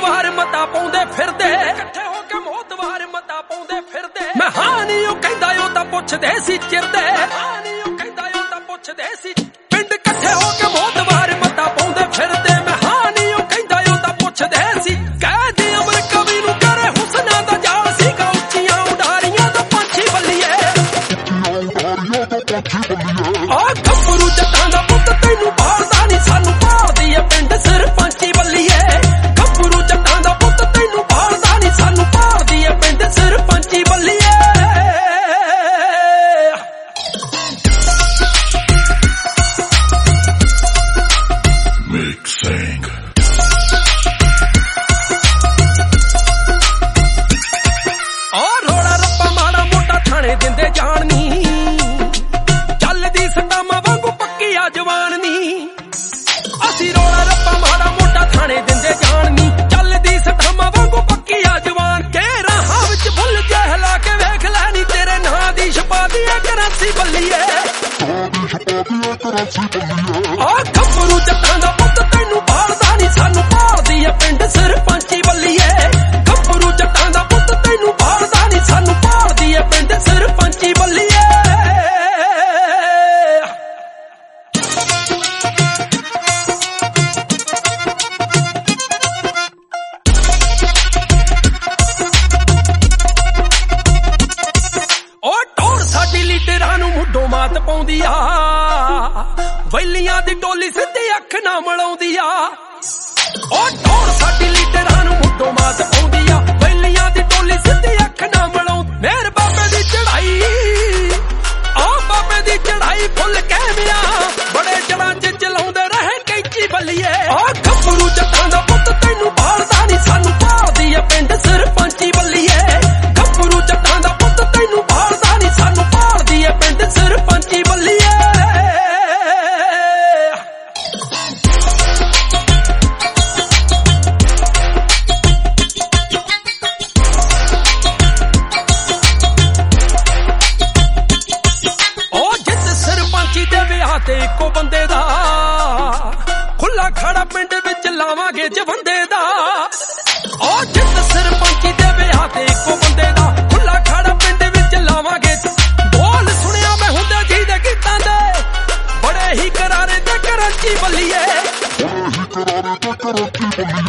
ਮੋਤਵਾਰ ਮਤਾ ਪਾਉਂਦੇ ਫਿਰਦੇ, ਇਕੱਠੇ ਹੋ ਕੇ ਮੋਤਵਾਰ ਮਤਾ ਪਾਉਂਦੇ ਫਿਰਦੇ। ਮੈਂ ਹਾਂ ਨੀ ਉਹ ਕਹਿੰਦਾ ਉਹ ਤਾਂ ਪੁੱਛਦੇ ਸੀ ਚਿਰਦੇ, ਹਾਂ ਨੀ ਉਹ ਕਹਿੰਦਾ ਉਹ ਤਾਂ ਪੁੱਛਦੇ ਸੀ। ਪਿੰਡ ਇਕੱਠੇ ਹੋ ਕੇ ਮੋਤਵਾਰ ਮਤਾ ਪਾਉਂਦੇ ਫਿਰਦੇ, ਮੈਂ ਹਾਂ ਨੀ ਉਹ ਕਹਿੰਦਾ ਉਹ ਤਾਂ ਪੁੱਛਦੇ ਸੀ। ਕਹਿ ਦੇ ਅਮਰ ਕਵੀ ਨੂੰ ਕਰੇ ਹੁਸਨਾ ਦਾ ਜਾਲ ਸੀਗਾ, ਉੱਚੀਆਂ ਉਡਾਰੀਆਂ ਤੋਂ ਪੰਛੀ ਬੱਲੀਏ, ਆ ਗੱਭਰੂ ਜੱਟਾਂ ਦਾ ਪੁੱਤ ਤੈਨੂੰ ਭਾਲਦਾ ਨੀ, ਸਾਨੂੰ ਭਾਲਦੀ ਏ ਪਿੰਡ ਸਰਪੰਚੀ ਬੱਲੀਏ। ਗੱਭਰੂ ਜੱਟਾਂ ਦਾ ਪੁੱਤ ਤੈਨੂੰ ਭਾਲਦਾ ਨੀ, ਸਾਨੂੰ ਭਾਲਦੀ ਏ ਪਿੰਡ ਸਰਪੰਚੀ ਬੱਲੀਏ। ਰੋਲਾ ਰੱਪਾ ਮਾੜਾ ਮੋਟਾ ਥਾਣੇ ਦਿੰਦੇ ਜਾਣ ਨੀ, ਚੱਲਦੀ ਸਟਾਮਾਂ ਵਾਂਗੂ ਪੱਕੀ ਆ ਜਵਾਨ ਨੀ। ਅਸੀਂ ਰੋਲਾ ਰੱਪਾ ਮਾੜਾ ਮੋਟਾ ਥਾਣੇ ਦਿੰਦੇ ਜਾਣ ਨੀ, ਚੱਲਦੀ ਸਟਾਮਾਂ ਵਾਂਗੂ ਪੱਕੀ ਆ ਜਵਾਨ। ਕੇ ਰਾਹਾਂ ਵਿੱਚ ਭੁੱਲ ਜੇ ਹਿਲਾ ਕੇ ਵੇਖ ਲੈ ਨੀ, ਤੇਰੇ ਨਾਂ ਦੀ ਛਪਾ ਦੀ ਏ ਕਰੰਸੀ ਬੱਲੀਏ, ਆ ਗੱਭਰੂ ਜੱਟਾਂ ਦਾ ਪੁੱਤ ਤੈਨੂੰ ਭਾਲਦਾ ਨੀ, ਸਾਨੂੰ ਭਾਲਦੀ ਏ ਪਿੰਡ ਸਰਪੰਚੀ ਬੱਲੀਏ। ਗੱਭਰੂ ਜੱਟਾਂ ਦਾ ਪੁੱਤ ਤੈਨੂੰ ਭਾਲਦਾ ਨੀ, ਸਾਨੂੰ ਭਾਲਦੀ ਏ ਪਿੰਡ ਸਰਪੰਚੀ ਬੱਲੀਏ। ਉਹ ਟੋਰ ਸਾਡੀ ਲੀਡਰਾਂ ਨੂੰ ਮੁੱਢੋਂ ਮਾਤ ਪਾਉਂਦੀ ਆ, ਵੈਲੀਆਂ ਦੀ ਟੋਲੀ ਸਿੱਧੀ ਅੱਖ ਨਾ ਮਲਾਉਂਦੀ ਆ। ਉਹ ਟੋਰ ਸਾਡੀ ਲੀਡਰਾਂ ਨੂੰ ਮੁੱਢੋਂ ਮਾਤ ਪਾਉਂਦੀ ਆ, ਵੈਲੀਆਂ ਦੀ ਟੋਲੀ ਸਿੱਧੀ ਅੱਖ ਨਾ ਮਲਾਉਂਦੀ। ਮੇਰ ਬਾਬੇ ਦੀ ਚੜਾਈ, ਆ ਬਾਬੇ ਦੀ ਚੜਾਈ ਫੁੱਲ ਕਹਿਮਿਆ, ਬੜੇ ਜੜਾਂ 'ਚ ਚਲਾਉਂਦੇ ਰਹੇ ਕੈਂਚੀ ਬੱਲੀਏ। ਆ ਗੱਭਰੂ ਜੱਟਾਂ ਦਾ ਪੁੱਤ ਤੈਨੂੰ ਭਾਲਦਾ ਨੀ, ਸਾਨੂੰ ਭਾਲਦੀ ਏ ਪਿੰਡ ਸਰਪੰਚੀ ਬੱਲੀਏ। ਗੱਭਰੂ ਜੱਟਾਂ ਦਾ ਪੁੱਤ ਤੈਨੂੰ ਭਾਲਦਾ ਨੀ, ਸਾਨੂੰ ਭਾਲਦੀ ਏ ਪਿੰਡ ਸਰਪੰਚੀ ਬੱਲੀਏ। ਦੇ ਵਿਆਹ ਤੇ ਇੱਕੋ ਬੰਦੇ ਦਾ ਖੁੱਲਾ ਖੜਾ ਪਿੰਡ ਵਿੱਚ ਲਾਵਾਂਗੇ ਜਵੰਦੇ ਦਾ। ਉਹ ਜਿੱਤ ਸਰਪੰਚੀ ਦੇ ਵਿਆਹ ਤੇ ਇੱਕੋ ਬੰਦੇ ਦਾ ਖੁੱਲਾ ਖੜਾ ਪਿੰਡ ਵਿੱਚ ਲਾਵਾਂਗੇ। ਬੋਲ ਸੁਣਿਆ ਮੈਂ ਹੁੰਦੇ ਜੀ ਦੇ ਗੀਤਾਂ ਦੇ, ਬੜੇ ਹੀ ਕਰਾਰੇ ਤੇ ਕਰੰਚੀ ਬੱਲੀਏ।